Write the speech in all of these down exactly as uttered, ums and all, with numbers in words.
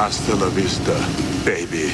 Hasta la vista, baby.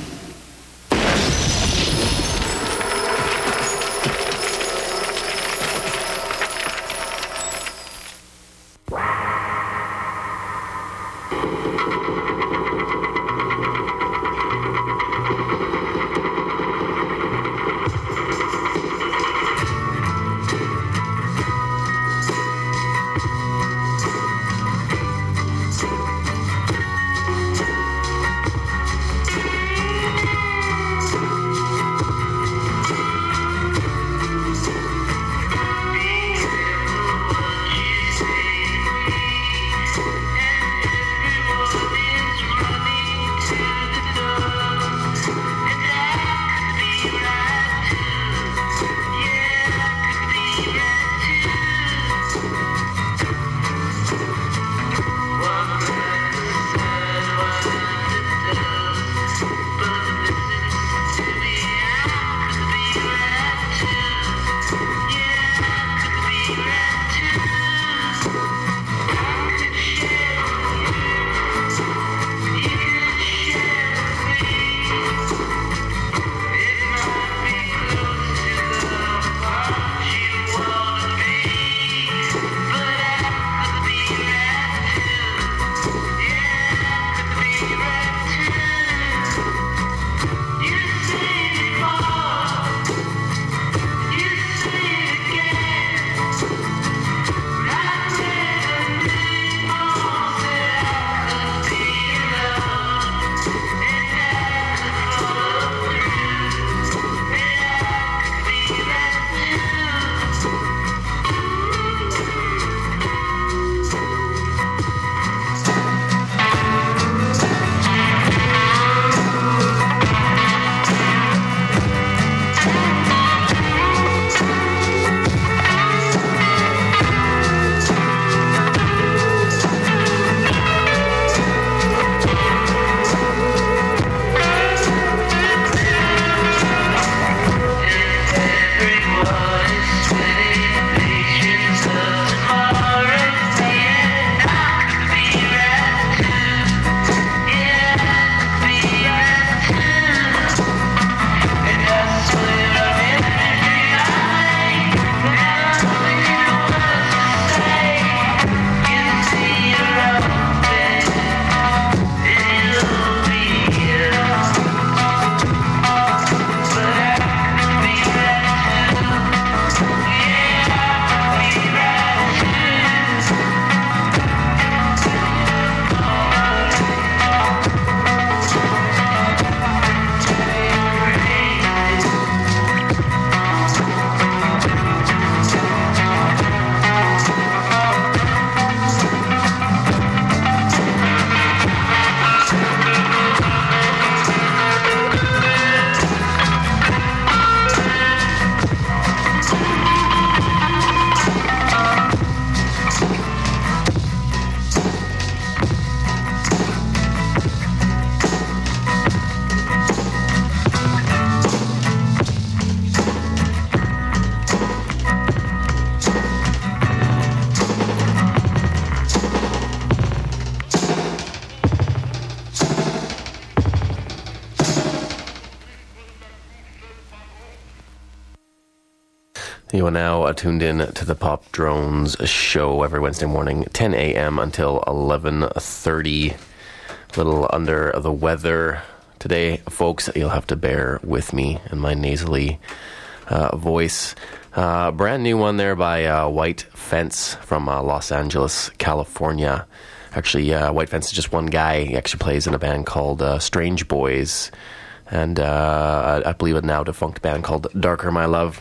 You are now tuned in to the Pop Drones show every Wednesday morning, ten a.m. until eleven thirty. A little under the weather today, folks. You'll have to bear with me and my nasally uh, voice. Uh, brand new one there by uh, White Fence from uh, Los Angeles, California. Actually, uh, White Fence is just one guy. He actually plays in a band called uh, Strange Boys. And uh, I believe a now defunct band called Darker My Love.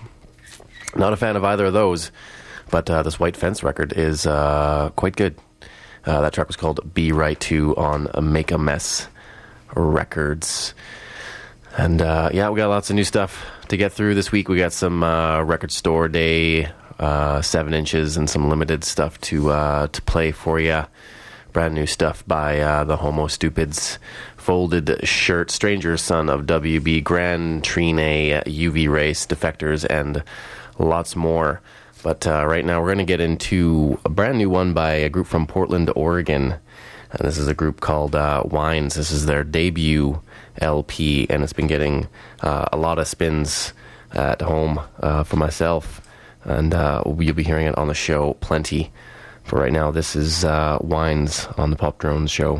Not a fan of either of those, but uh, this White Fence record is uh, quite good. Uh, that track was called Be Right two on Make a Mess Records. And uh, yeah, we got lots of new stuff to get through this week. We got some uh, Record Store Day, uh, seven inches, and some limited stuff to uh, to play for you. Brand new stuff by uh, the Homo Stupids, Folded Shirt, Stranger Son of W B, Grand Trine, U V Race, Defectors, and lots more. But uh, right now we're going to get into a brand new one by a group from Portland, Oregon And this is a group called uh, Wines. This is their debut L P, and it's been getting uh, a lot of spins at home uh, for myself. And uh, you'll be hearing it on the show plenty. For right now, this is uh, Wines on the Pop Drones show.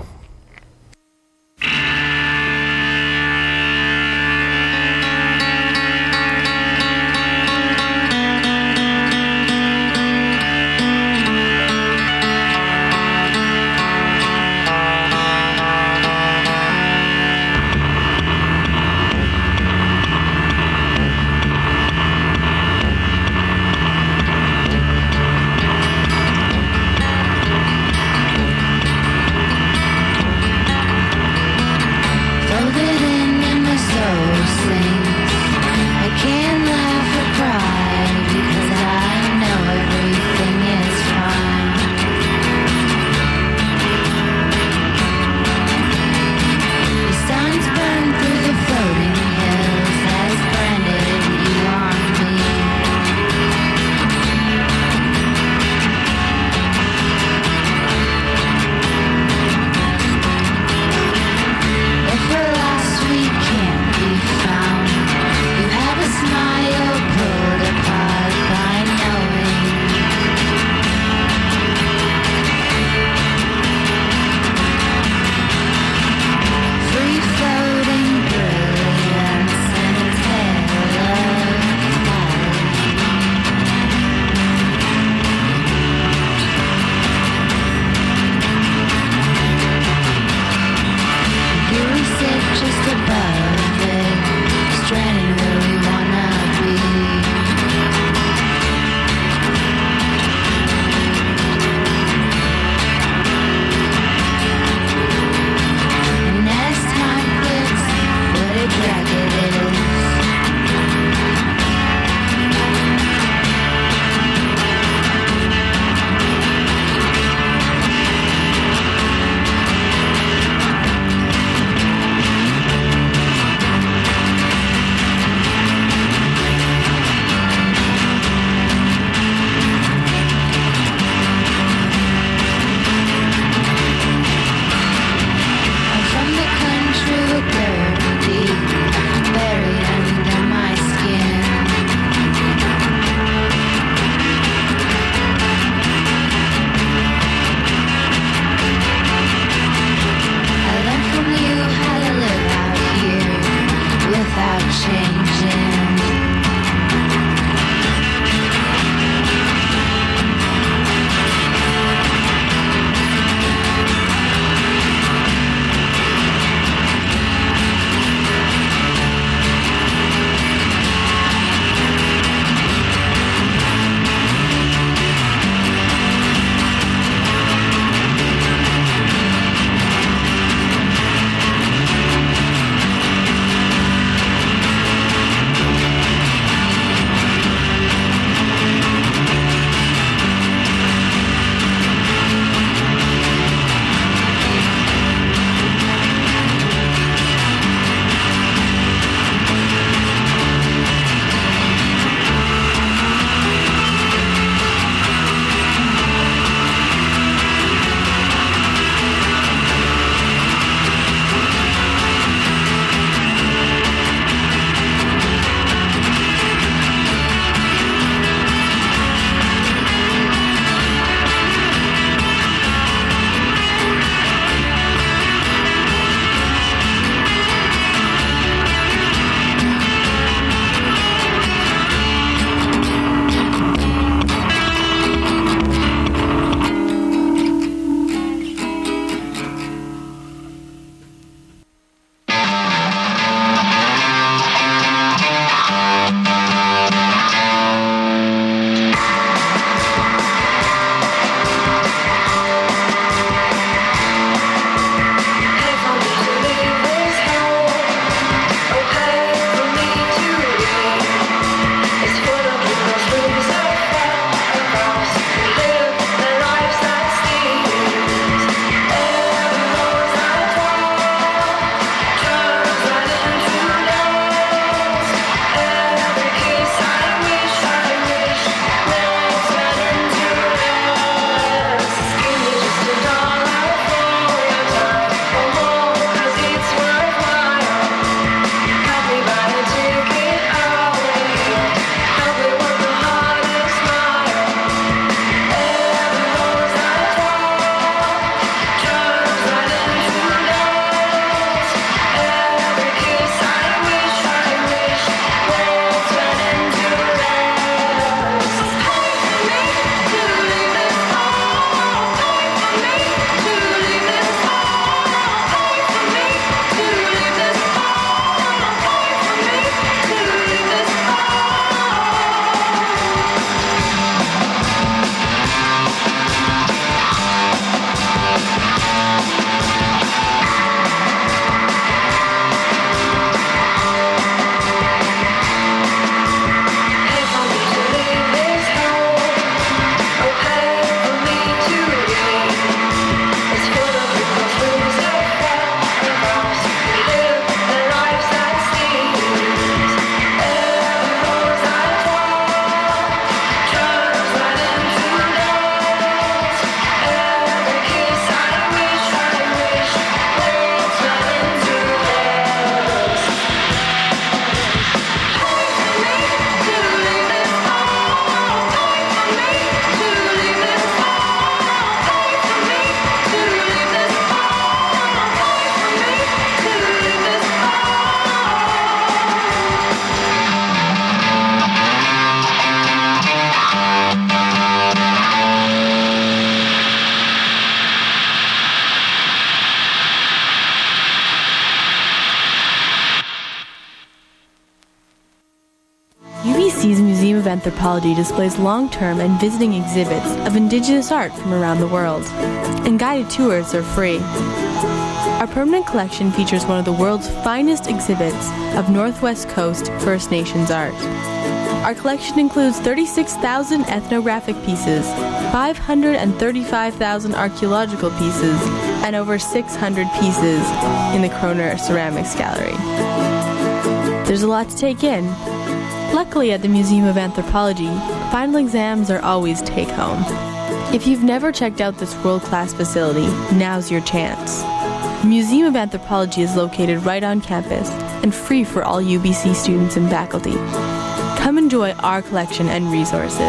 Anthropology displays long-term and visiting exhibits of Indigenous art from around the world, and guided tours are free. Our permanent collection features one of the world's finest exhibits of Northwest Coast First Nations art. Our collection includes thirty-six thousand ethnographic pieces, five hundred thirty-five thousand archaeological pieces, and over six hundred pieces in the Kroner Ceramics Gallery. There's a lot to take in. Luckily, at the Museum of Anthropology, final exams are always take-home. If you've never checked out this world-class facility, now's your chance. The Museum of Anthropology is located right on campus and free for all U B C students and faculty. Come enjoy our collection and resources.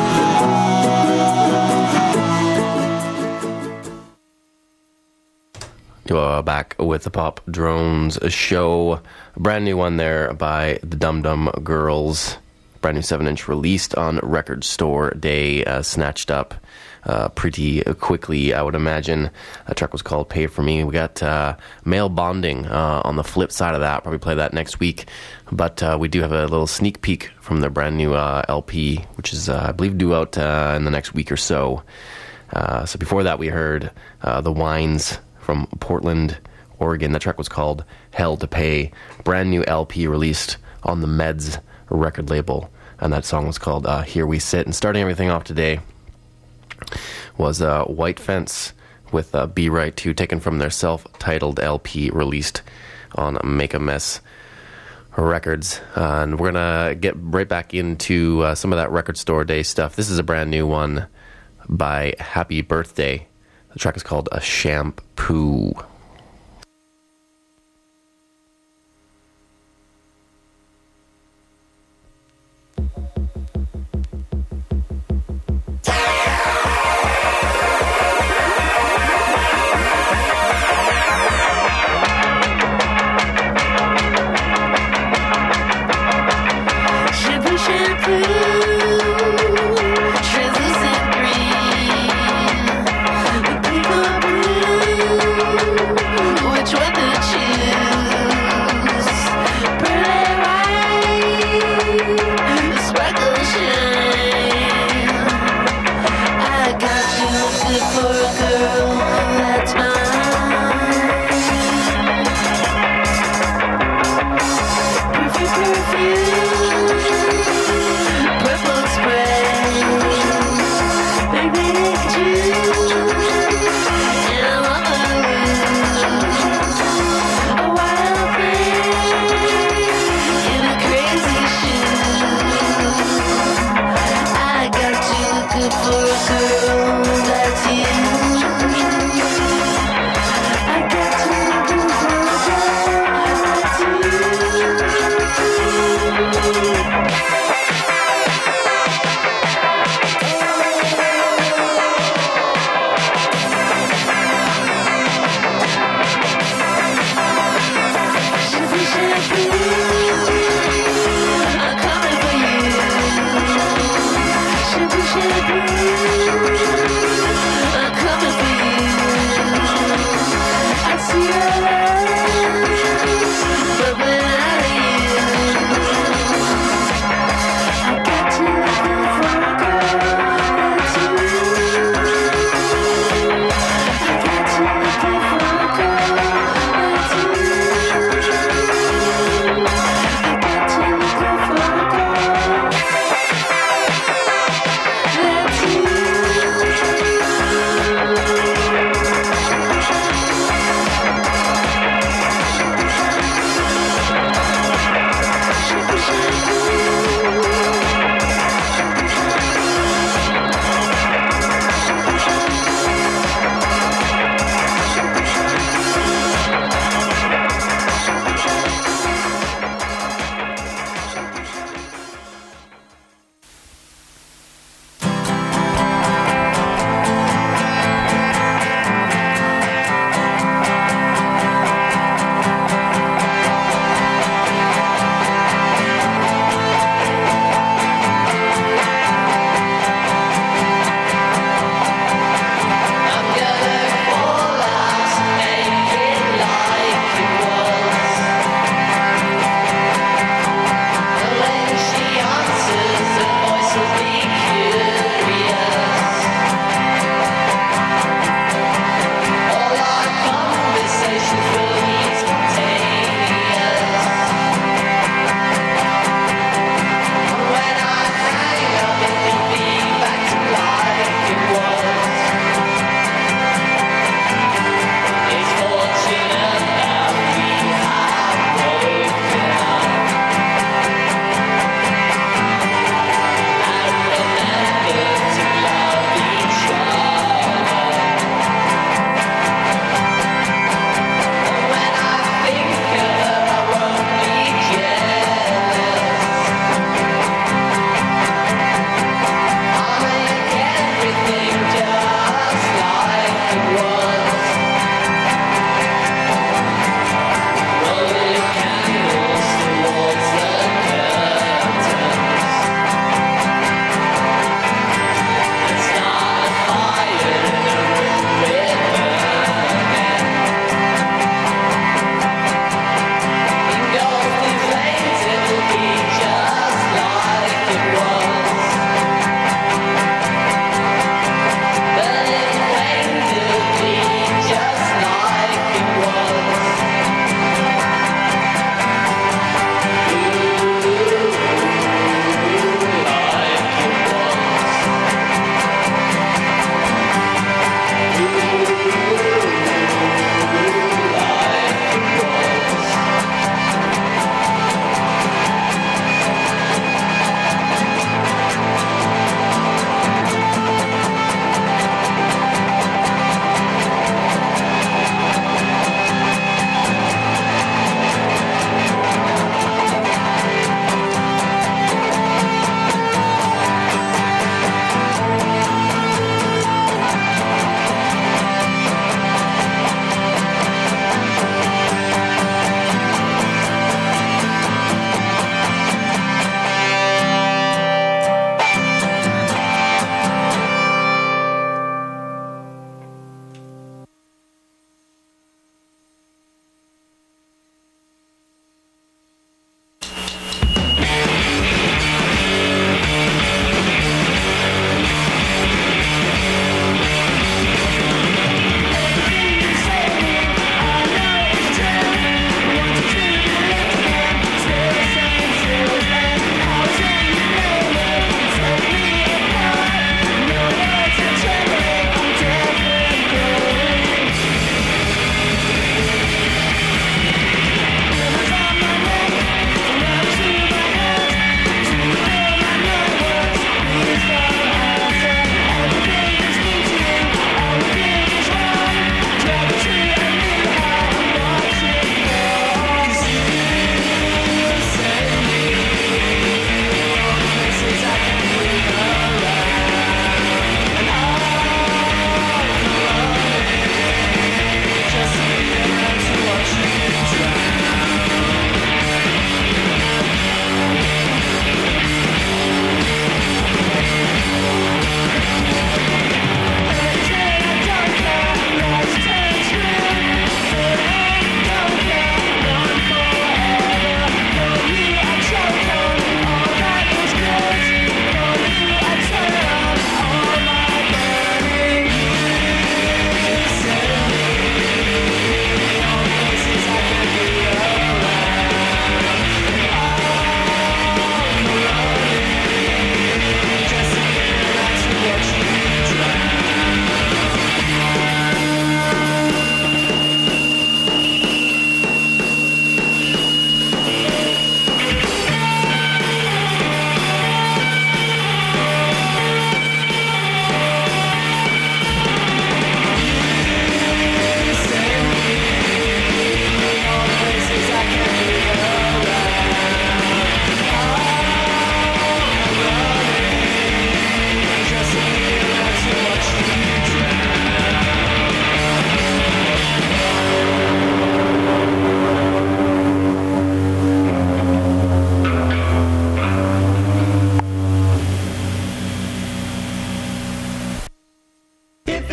Uh, back with the Pop Drones show. A brand new one there by the Dum Dum Girls. Brand new seven inch released on Record Store Day. Uh, snatched up uh, pretty quickly, I would imagine. That track was called Pay For Me. We got uh, Male Bonding uh, on the flip side of that. Probably play that next week. But uh, we do have a little sneak peek from their brand new uh, L P, which is, uh, I believe, due out uh, in the next week or so. Uh, so before that, we heard uh, The Wines from Portland, Oregon. That track was called Hell to Pay. Brand new L P released on the Meds record label. And that song was called uh, Here We Sit. And starting everything off today was uh, White Fence with uh, Be Right two, taken from their self-titled L P released on Make a Mess Records. Uh, and we're going to get right back into uh, some of that Record Store Day stuff. This is a brand new one by Happy Birthday. The track is called A Shampoo. Let's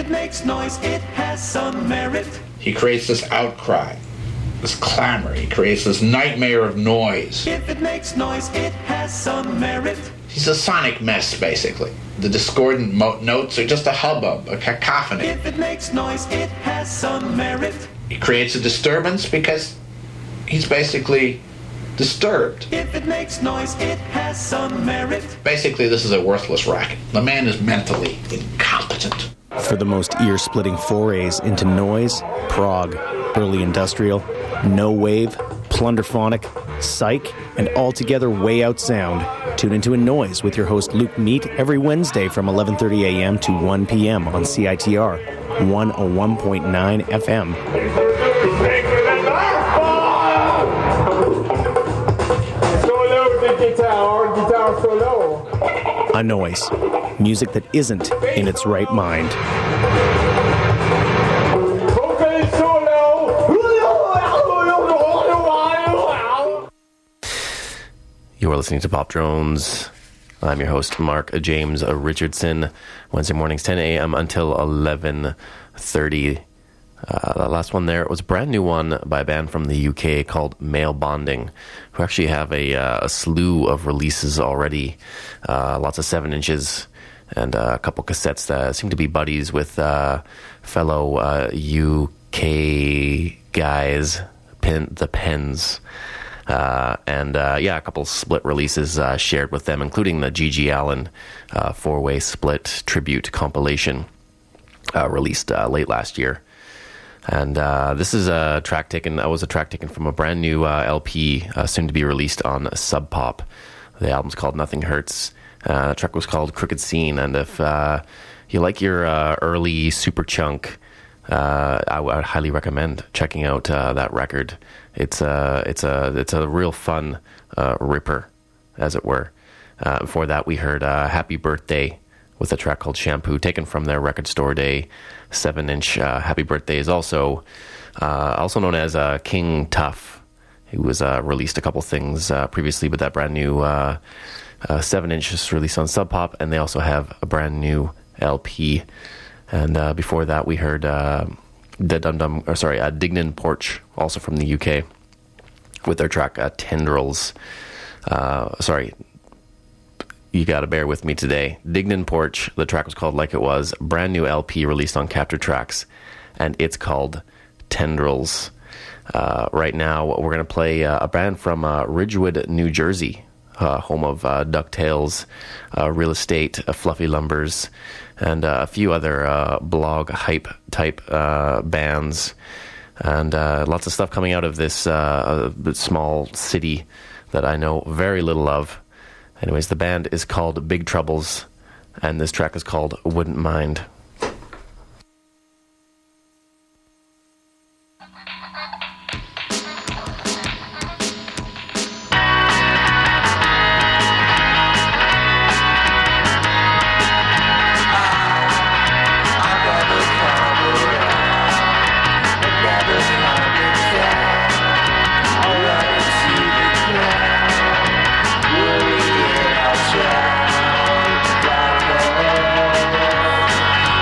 it makes noise, it has some merit. He creates this outcry, this clamor. He creates this nightmare of noise. If it makes noise, it has some merit. He's a sonic mess, basically. The discordant mo- notes are just a hubbub, a cacophony. If it makes noise, it has some merit. He creates a disturbance because he's basically disturbed. If it makes noise, it has some merit. Basically, this is a worthless racket. The man is mentally incompetent. For the most ear-splitting forays into noise, prog, early industrial, no wave, plunderphonic, psych, and altogether way out sound, tune into A Noise with your host Luke Meat every Wednesday from eleven thirty a.m. to one p.m. on C I T R one oh one point nine F M. A Noise. Music that isn't in its right mind. You are listening to Pop Drones. I'm your host, Mark James Richardson. Wednesday mornings, ten a.m. until eleven thirty. Uh, the last one there was a brand new one by a band from the U K called Male Bonding, who actually have a, uh, a slew of releases already. Uh, lots of seven inches and uh, a couple cassettes that seem to be buddies with uh, fellow uh, U K guys, Pen, the Pens. Uh, and uh, yeah, a couple split releases uh, shared with them, including the G G Allen uh, four-way split tribute compilation uh, released uh, late last year. And uh, this is a track taken. That was a track taken from a brand new uh, L P, uh, soon to be released on Sub Pop. The album's called Nothing Hurts. Uh, the track was called Crooked Scene. And if uh, you like your uh, early super chunk, uh, I would highly recommend checking out uh, that record. It's a it's a it's a real fun uh, ripper, as it were. Uh, before that, we heard uh, Happy Birthday with a track called Shampoo, taken from their Record Store Day seven-inch. Uh, Happy Birthday is also uh, also known as uh, King Tough, who was uh, released a couple things uh, previously, but that brand new uh, uh, seven-inch is released on Sub Pop, and they also have a brand new L P. And uh, before that, we heard uh, the Dum Dum, or sorry, uh, Dignan Porch, also from the U K, with their track uh, Tendrils. Uh, sorry. You gotta bear with me today. Dignan Porch, the track was called Like It Was, brand new L P released on Capture Tracks, and it's called Tendrils. Uh, right now, we're gonna play uh, a band from uh, Ridgewood, New Jersey, uh, home of uh, DuckTales, uh, Real Estate, uh, Fluffy Lumbers, and uh, a few other uh, blog hype type uh, bands, and uh, lots of stuff coming out of this uh, uh, small city that I know very little of. Anyways, the band is called Big Troubles, and this track is called Wouldn't Mind. I'll try.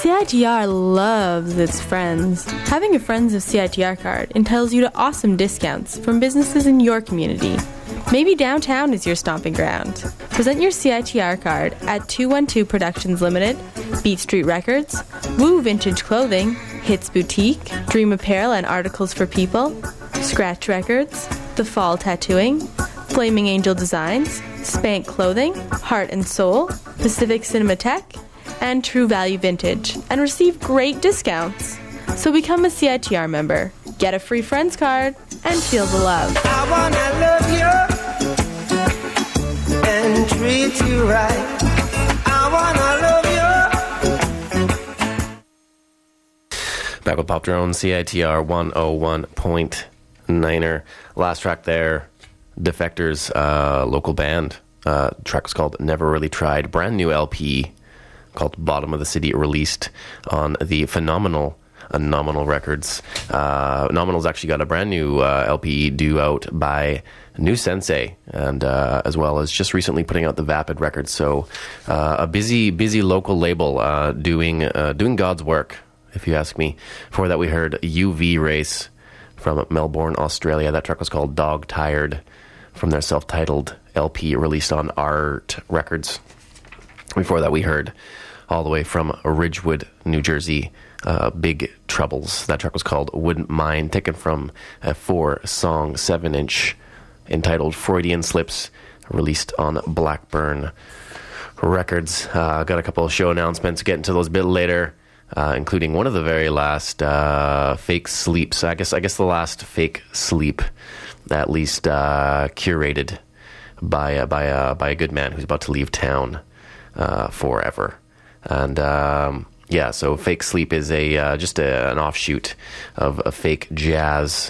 C I T R loves its friends. Having a Friends of C I T R card entitles you to awesome discounts from businesses in your community. Maybe downtown is your stomping ground. Present your C I T R card at two one two Productions Limited, Beat Street Records, Woo Vintage Clothing, Hits Boutique, Dream Apparel and Articles for People, Scratch Records, The Fall Tattooing, Flaming Angel Designs, Spank Clothing, Heart and Soul, Pacific Cinematheque, and True Value Vintage, and receive great discounts. So become a C I T R member, get a free Friends card, and feel the love. I wanna love you and treat you right. I wanna love you. Back with Pop Drone, C I T R one oh one point niner. Last track there, Defectors, uh, local band. Uh, track was called Never Really Tried. Brand new L P called Bottom of the City, released on the phenomenal uh, Nominal Records. Uh, Nominal's actually got a brand new uh, L P due out by New Sensei, and uh, as well as just recently putting out the Vapid Records. So uh, a busy, busy local label uh, doing uh, doing God's work, if you ask me. Before that, we heard U V Race from Melbourne, Australia. That track was called Dog Tired, from their self-titled L P released on Art Records. Before that, we heard all the way from Ridgewood, New Jersey, uh, Big Troubles. That track was called Wouldn't Mind, taken from a four-song, seven-inch entitled Freudian Slips, released on Blackburn Records. Uh, got a couple of show announcements, get into those a bit later, uh, including one of the very last uh, fake sleeps. I guess I guess the last fake sleep, at least uh, curated by uh, by a by a good man who's about to leave town uh, forever. And um, yeah, so Fake Sleep is a uh, just a, an offshoot of a fake jazz,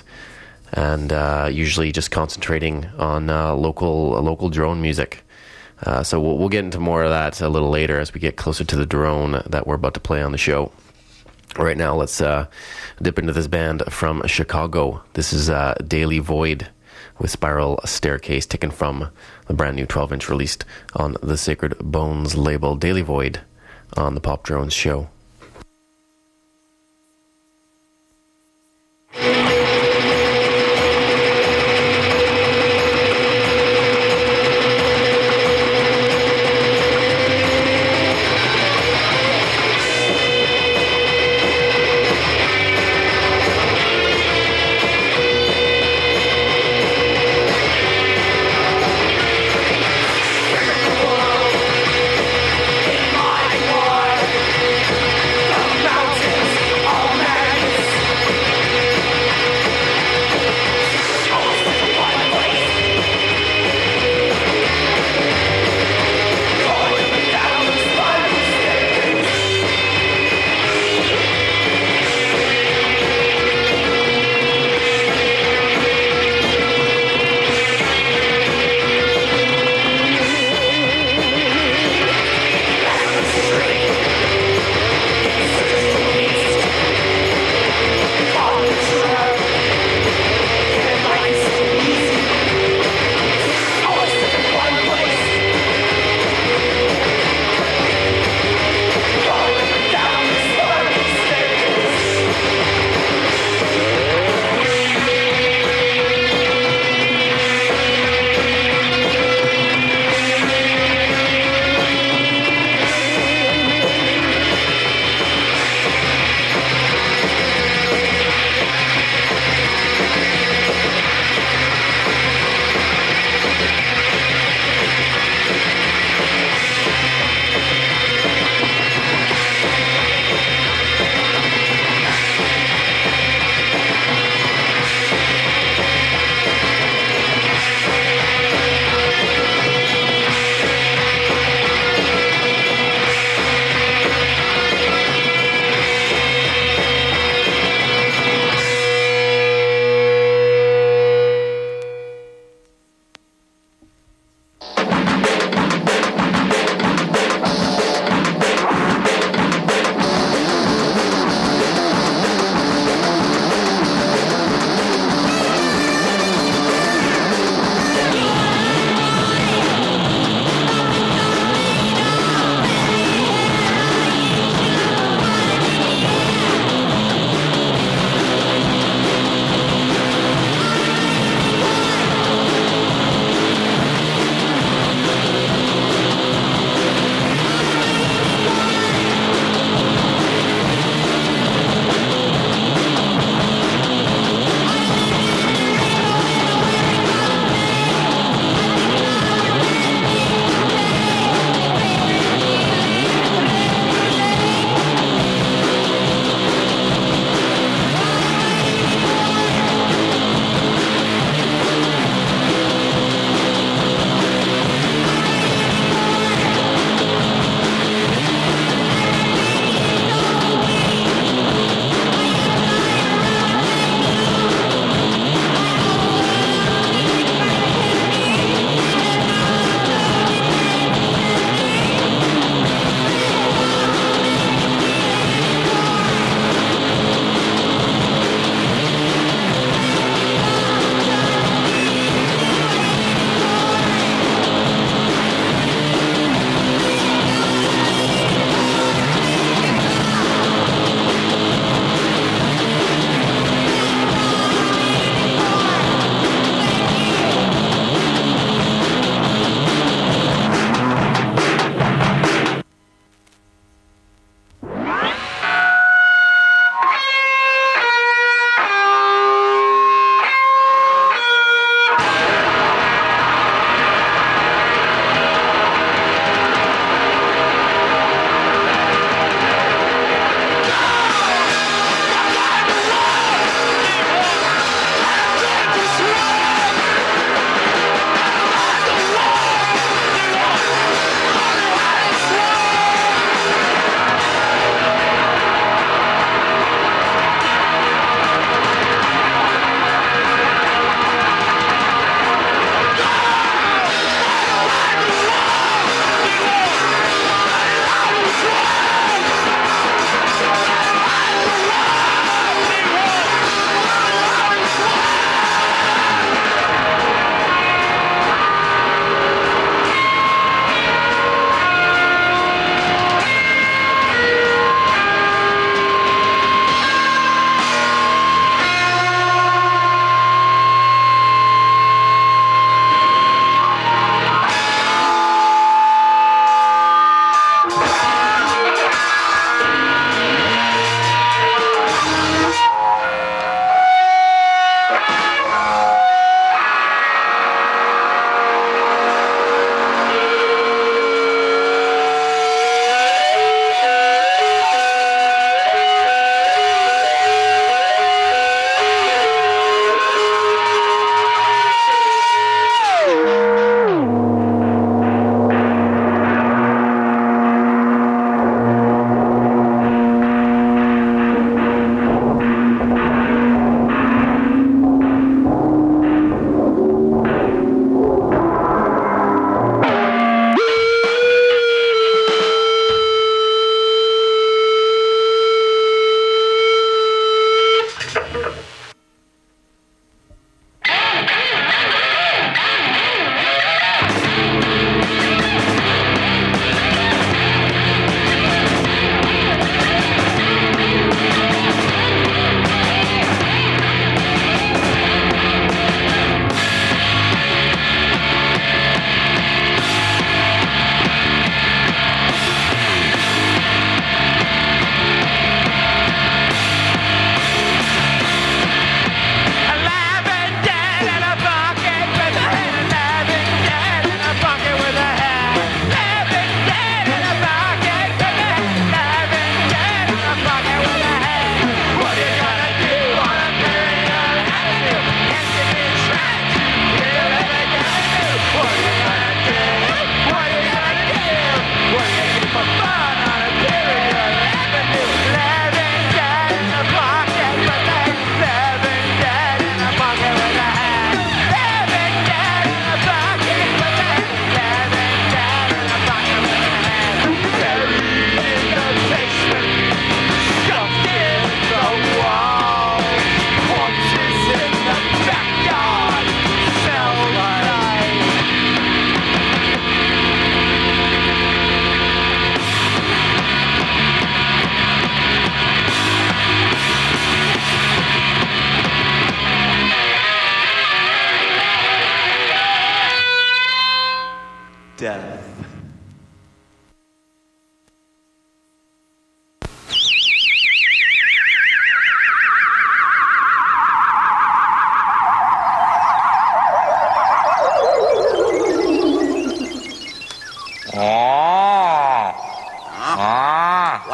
and uh, usually just concentrating on uh, local uh, local drone music. Uh, so we'll, we'll get into more of that a little later as we get closer to the drone that we're about to play on the show. Right now, let's uh, dip into this band from Chicago. This is uh, Daily Void with Spiral Staircase, taken from the brand new twelve-inch released on the Sacred Bones label. Daily Void on the Pop Drones show. In my war,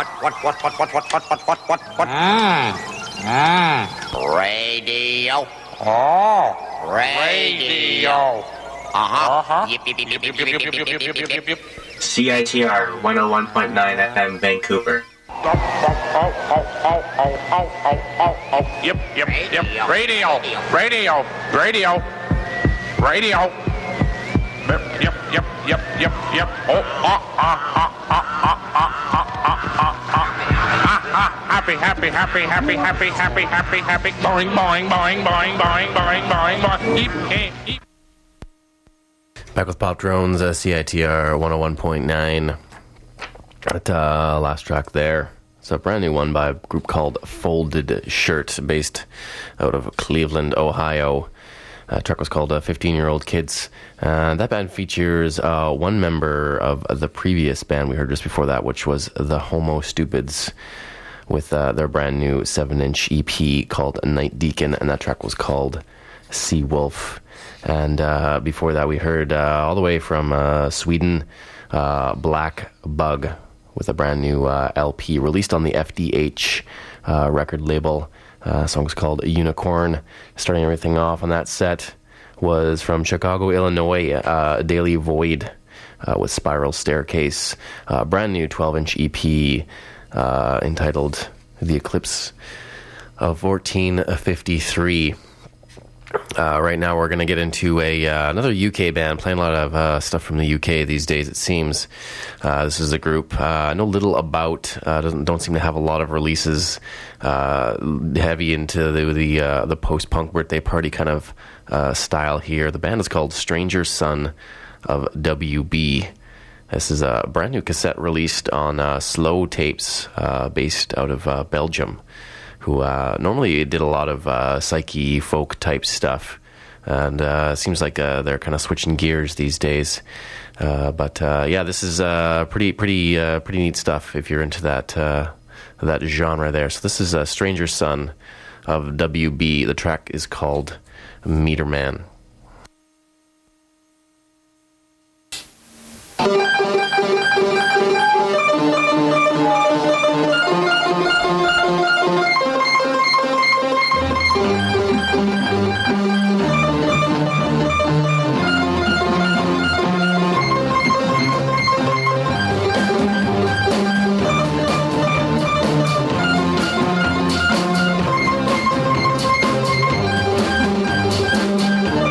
What, what, what, what, what, what, what, what, what, what, what? Mm. Mm. Radio. Oh. Radio. Uh-huh. Uh-huh. Yip, yip, yip, yip, yip, yip, yip, yip, yip, yip, yip, yip. C I T R one oh one point nine F M Vancouver. Yep, yep, yep. Radio. Radio. Radio. Radio. Yep, yep, yep, yep, yep, yep. Oh, ah, ah, ah, ah, ah, ah, ah, ah, ah, ah. Happy, happy, happy, happy, happy, happy, happy, happy. Boing, boing, boing, boing, boing, boing, boing, boing. Eep, eep, eep. Back with Pop Drones, uh, C I T R one oh one point nine. That uh, last track there. It's a brand new one by a group called Folded Shirt, based out of Cleveland, Ohio. Uh, the track was called uh, fifteen-Year-Old Kids. Uh, that band features uh, one member of the previous band we heard just before that, which was the Homo Stupids, with uh, their brand new seven-inch E P called Night Deacon, and that track was called Sea Wolf. And uh, before that, we heard uh, all the way from uh, Sweden, uh, Black Bug, with a brand new uh, L P released on the F D H uh, record label. Uh, song was called Unicorn. Starting everything off on that set was from Chicago, Illinois, uh, Daily Void uh, with Spiral Staircase, uh, brand new twelve-inch E P uh, entitled The Eclipse of fourteen fifty-three. Uh, right now we're going to get into a uh, another U K band playing a lot of uh, stuff from the U K these days, it seems. Uh, this is a group uh, I know little about, uh, doesn't, don't seem to have a lot of releases, uh, heavy into the the, uh, the post-punk birthday party kind of uh, style here. The band is called Stranger Son of W B. This is a brand new cassette released on uh, Slow Tapes, uh, based out of uh, Belgium, who uh, normally did a lot of uh, psyche folk type stuff, and uh, seems like uh, they're kind of switching gears these days. Uh, but uh, yeah, this is uh, pretty, pretty, uh, pretty neat stuff if you're into that uh, that genre there. So this is a Stranger Son of W B. The track is called Meter Man. Thank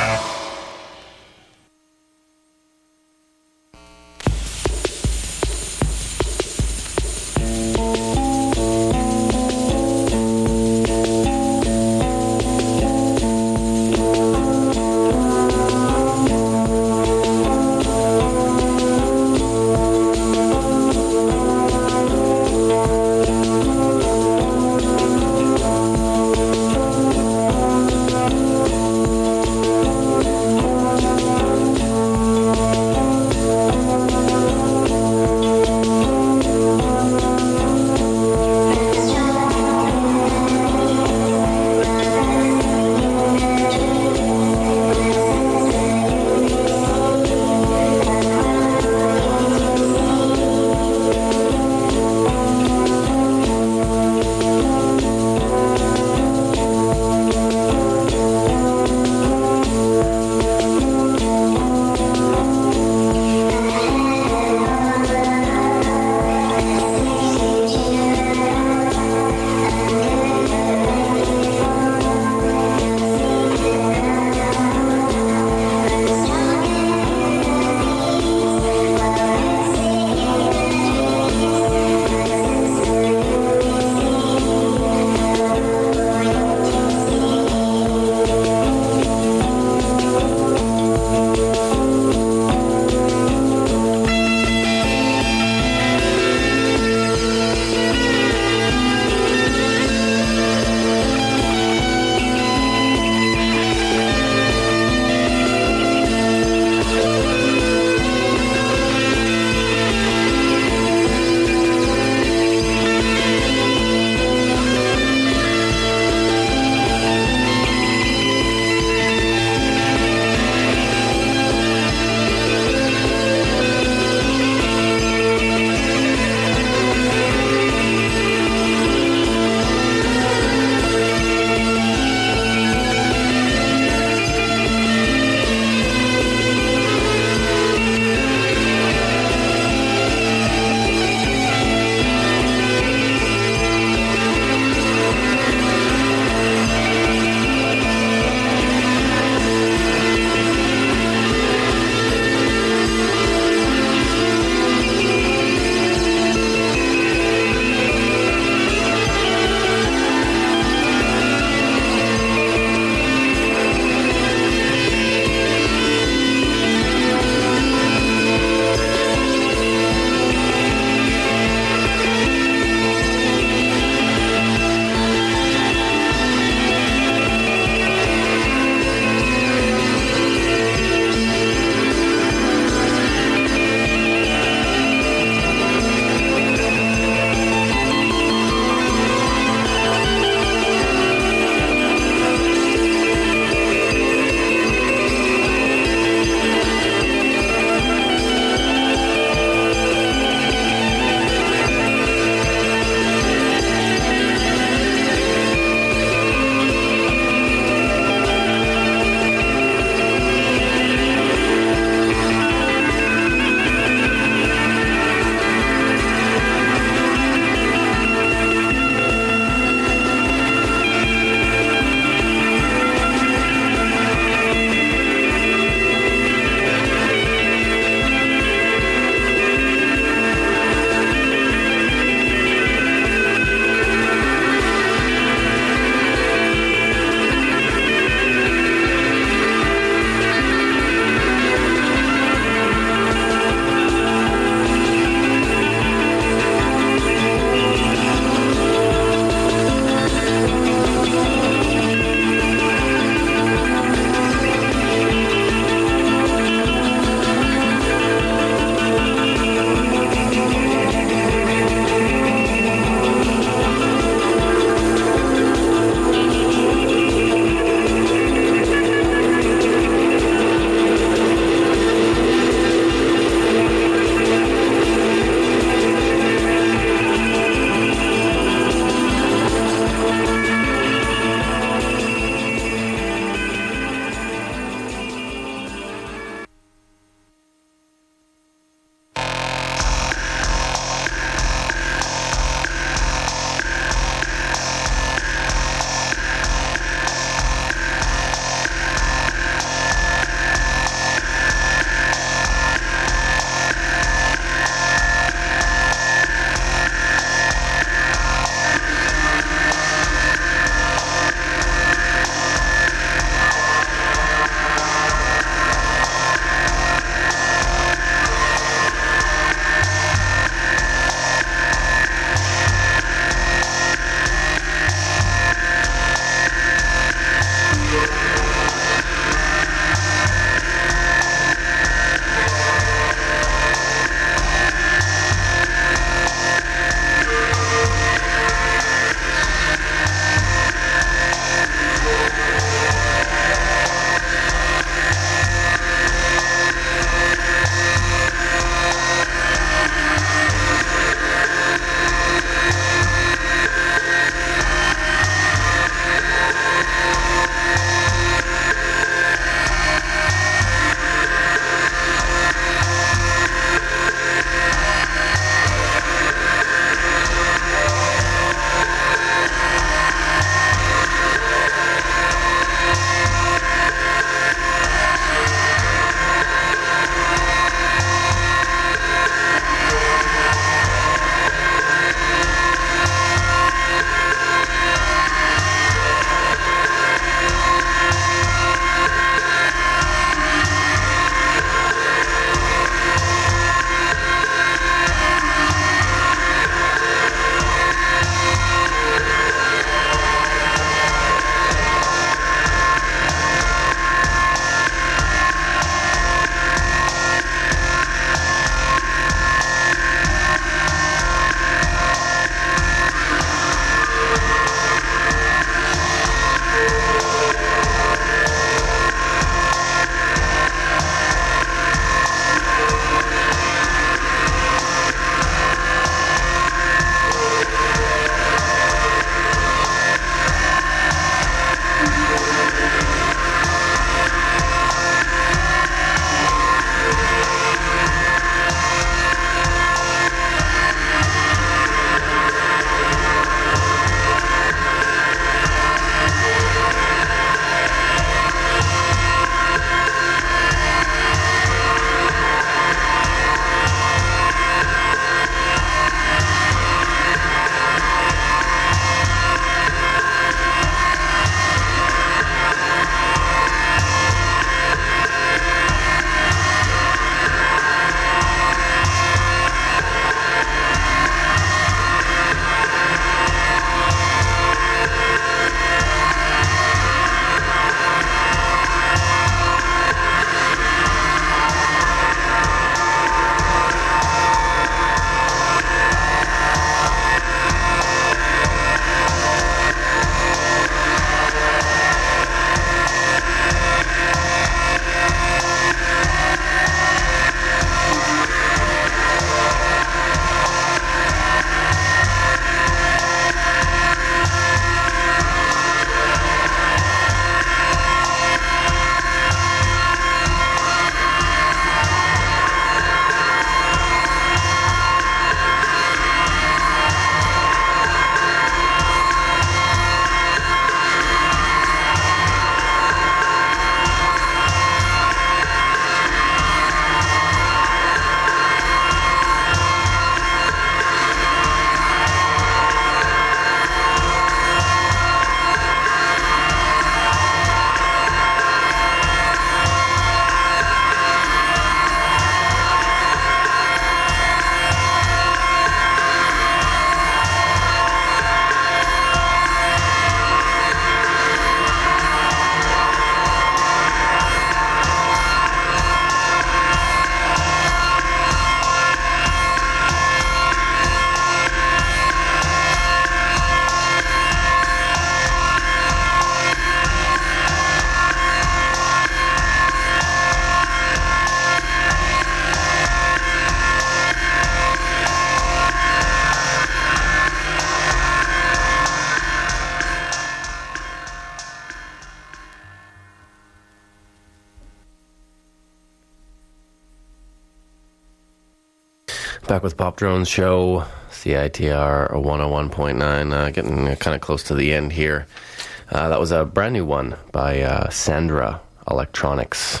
Back with Pop Drones Show, C I T R one oh one point nine, uh, getting kind of close to the end here. Uh, that was a brand new one by uh, Sandra Electronics.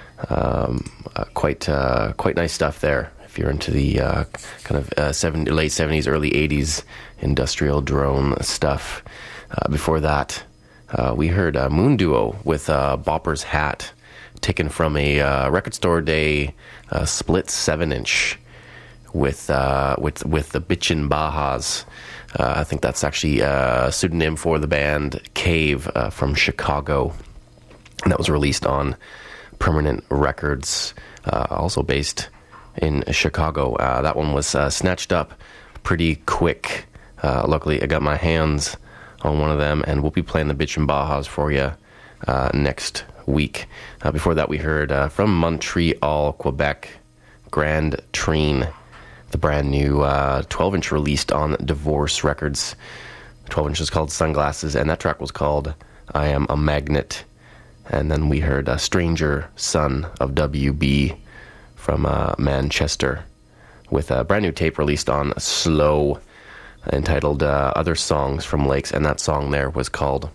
Um, uh, quite uh, quite nice stuff there if you're into the uh, kind of uh, seven, late seventies, early eighties industrial drone stuff. Uh, before that, uh, we heard uh, Moon Duo with uh, Bopper's Hat, taken from a uh, Record Store Day uh, split seven inch with uh, with with the Bitchin' Bajas. Uh, I think that's actually a pseudonym for the band Cave uh, from Chicago, and that was released on Permanent Records, uh, also based in Chicago. Uh, that one was uh, snatched up pretty quick. Uh, luckily, I got my hands on one of them, and we'll be playing the Bitchin' Bajas for you uh, next week. Uh, before that, we heard uh, from Montreal, Quebec, Grand Trine, the brand new uh, twelve inch released on Divorce Records. twelve inch is called Sunglasses, and that track was called I Am a Magnet. And then we heard uh, Stranger Son of W B from uh, Manchester with a brand new tape released on Slow entitled uh, Other Songs from Lakes, and that song there was called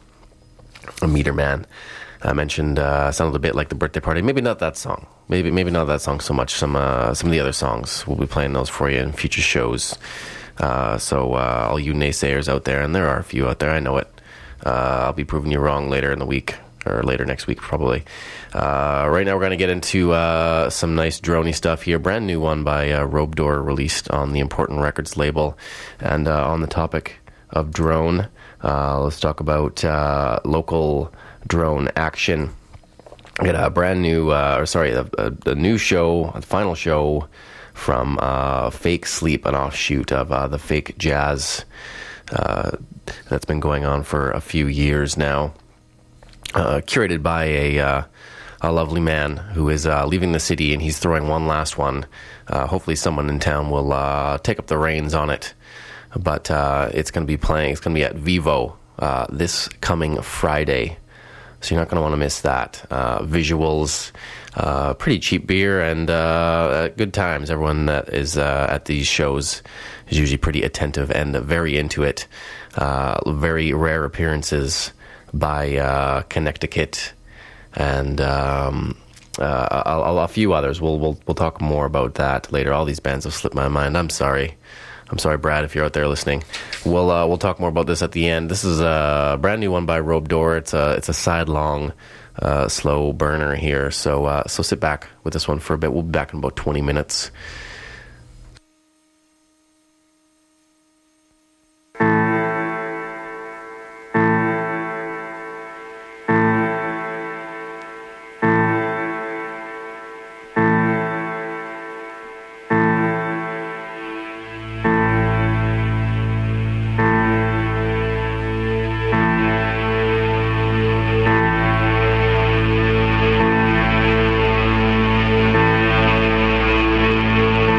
A Meter Man. I mentioned uh, sounded a bit like the birthday party. Maybe not that song. Maybe maybe not that song so much. Some uh, some of the other songs. We'll be playing those for you in future shows. Uh, so uh, all you naysayers out there, and there are a few out there, I know it. Uh, I'll be proving you wrong later in the week, or later next week probably. Uh, right now we're going to get into uh, some nice droney stuff here. Brand new one by uh, Robe Door, released on the Important Records label. And uh, on the topic of drone, uh, let's talk about uh, local drone action. We got a brand new, uh, or sorry, a, a, a new show, a final show from uh, Fake Sleep, an offshoot of uh, the Fake Jazz uh, that's been going on for a few years now. Uh, curated by a uh, a lovely man who is uh, leaving the city, and he's throwing one last one. Uh, hopefully someone in town will uh, take up the reins on it. But uh, it's going to be playing, it's going to be at Vivo uh, this coming Friday. So you're not going to want to miss that. Uh, visuals, uh, pretty cheap beer, and uh, good times. Everyone that is uh, at these shows is usually pretty attentive and very into it. Uh, very rare appearances by uh, Connecticut and um, uh, a, a, a few others. We'll, we'll we'll talk more about that later. All these bands have slipped my mind. I'm sorry. I'm sorry, Brad, if you're out there listening. We'll uh, we'll talk more about this at the end. This is a brand new one by Robe Door. It's a it's a sidelong, uh, slow burner here. So uh, so sit back with this one for a bit. We'll be back in about twenty minutes. Thank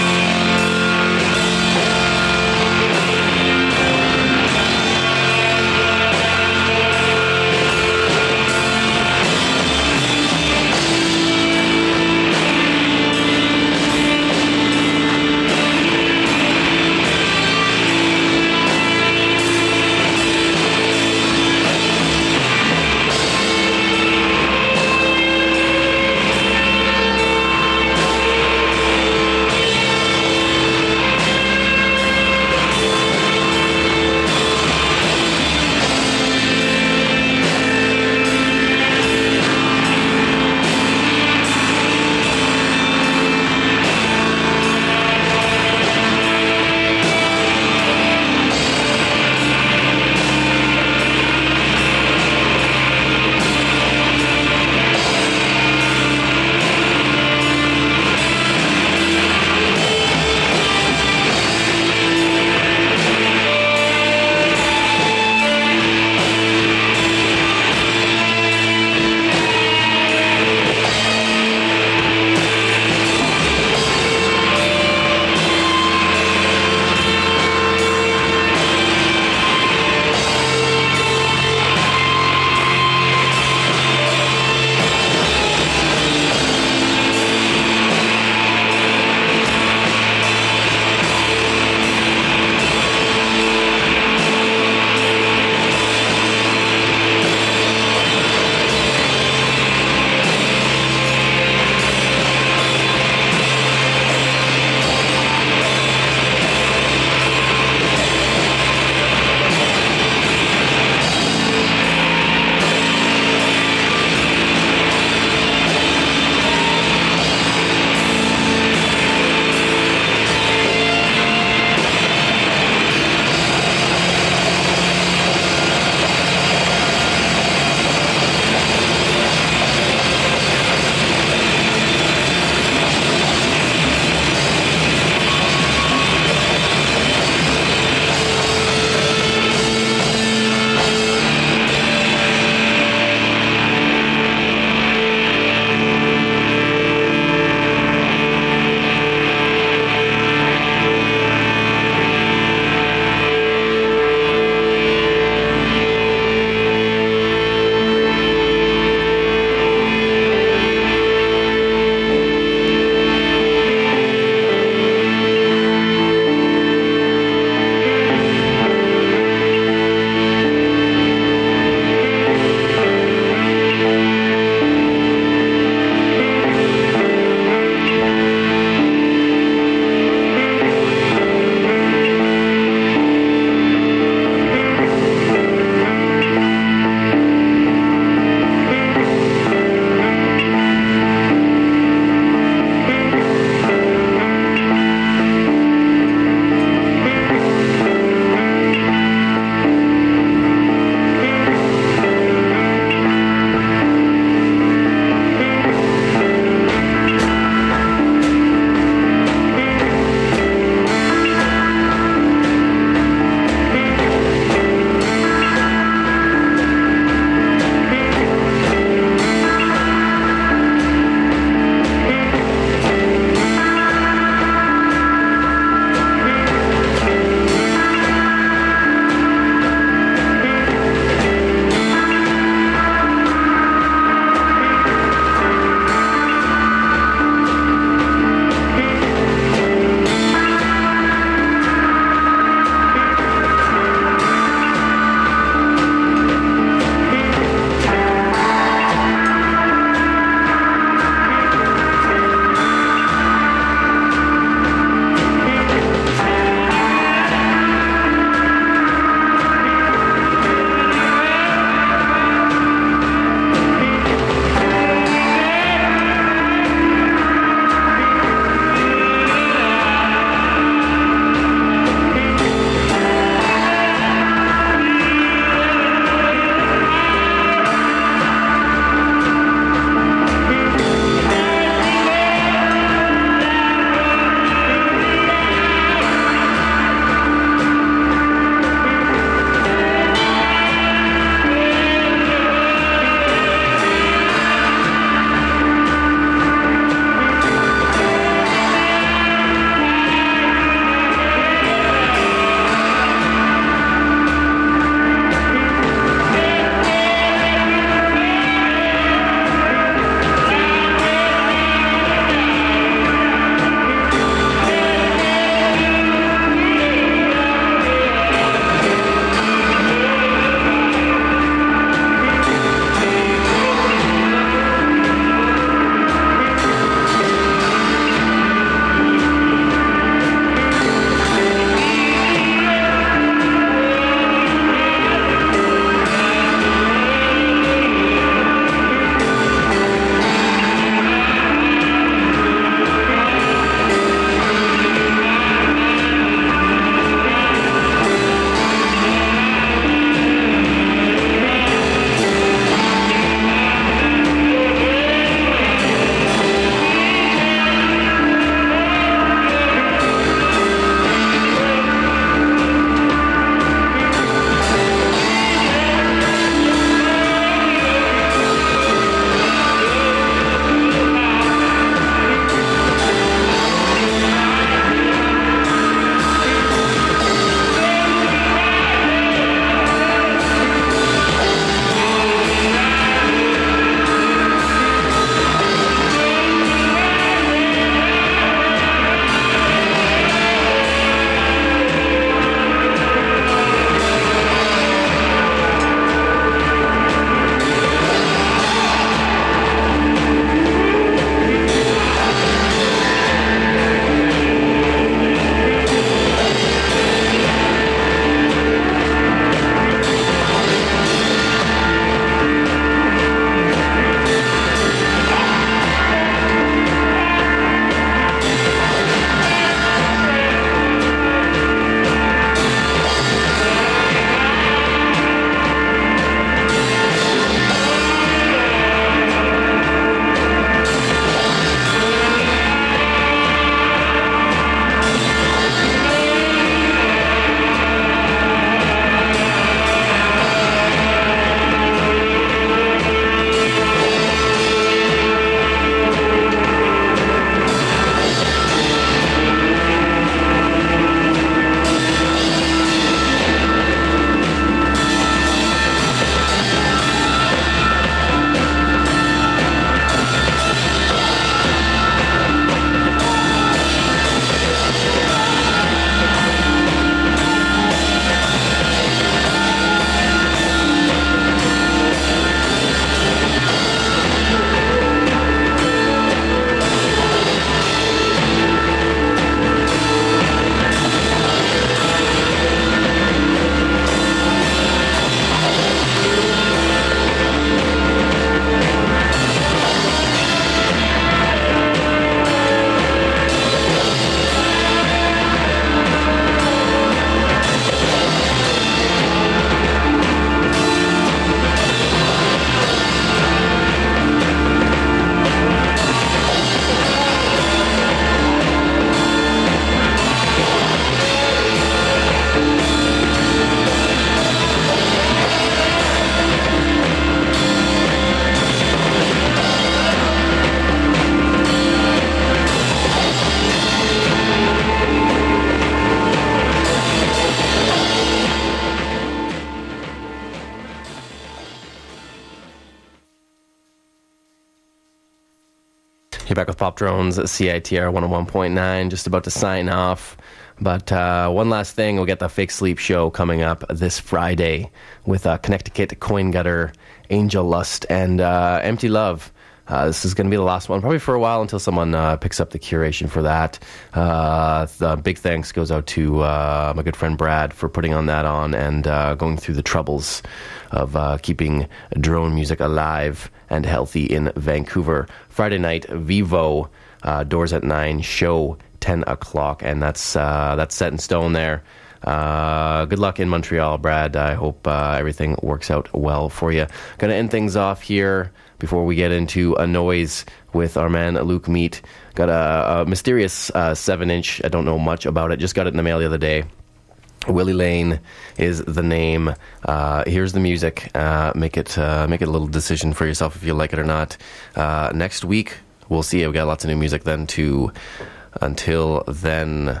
You're back with Pop Drones, C I T R one oh one point nine, just about to sign off. But uh, one last thing, we'll get the Fake Sleep show coming up this Friday with uh, Connecticut, Coin Gutter, Angel Lust, and uh, Empty Love. Uh, this is going to be the last one, probably for a while, until someone uh, picks up the curation for that. Uh, the big thanks goes out to uh, my good friend Brad for putting on that on and uh, going through the troubles of uh, keeping drone music alive and healthy in Vancouver. Friday night, Vivo, uh, doors at nine, show ten o'clock, and that's uh, that's set in stone there. Uh, good luck in Montreal, Brad. I hope uh, everything works out well for you. Going to end things off here before we get into a noise with our man Luke Meat. Got a, a mysterious uh, seven inch. I don't know much about it. Just got it in the mail the other day. Willie Lane is the name. Uh, here's the music. Uh, make it uh, make it a little decision for yourself if you like it or not. Uh, next week, we'll see. We got lots of new music then too. Until then.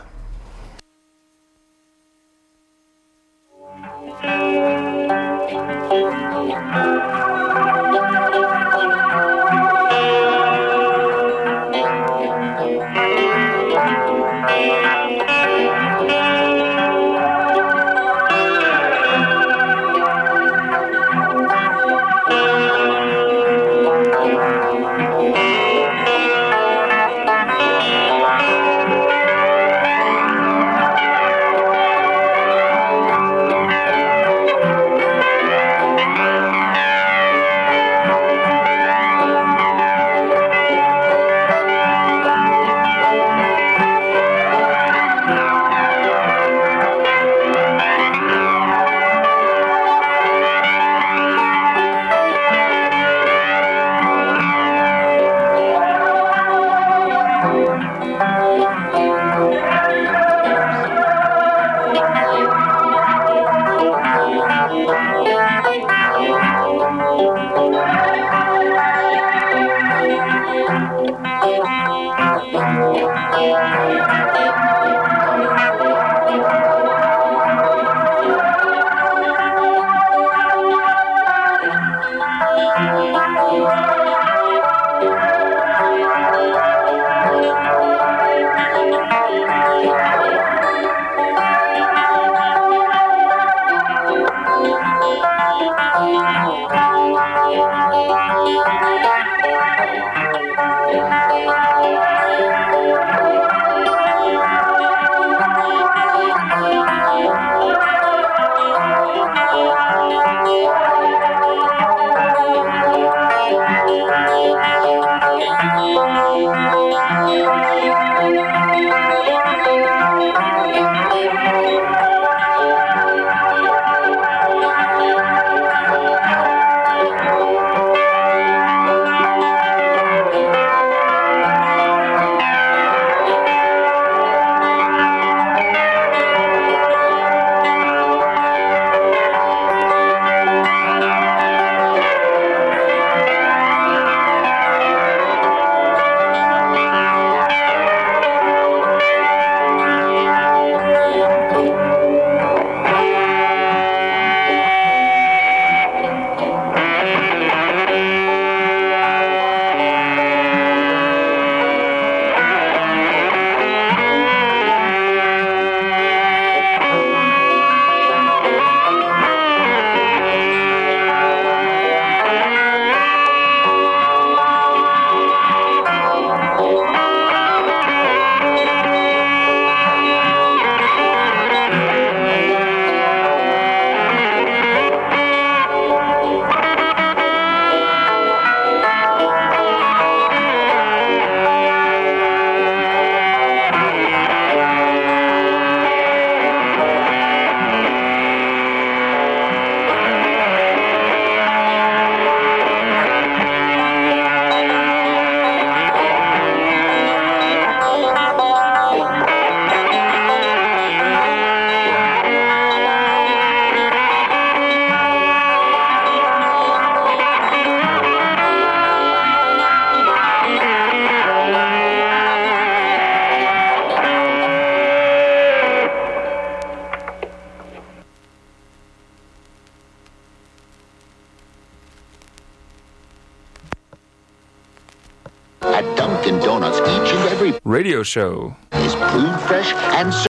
donuts each and every radio show is brewed fresh and